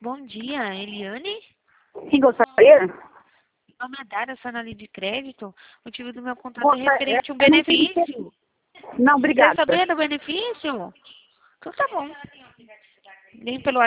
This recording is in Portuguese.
Bom dia, Eliane? Quem gostaria? Meu nome é Dara, sou analista de crédito. O motivo do meu contrato é Moça, referente a um eu não sei benefício. Não, Quer obrigada. saber do benefício? Então tá bom. Vem pelo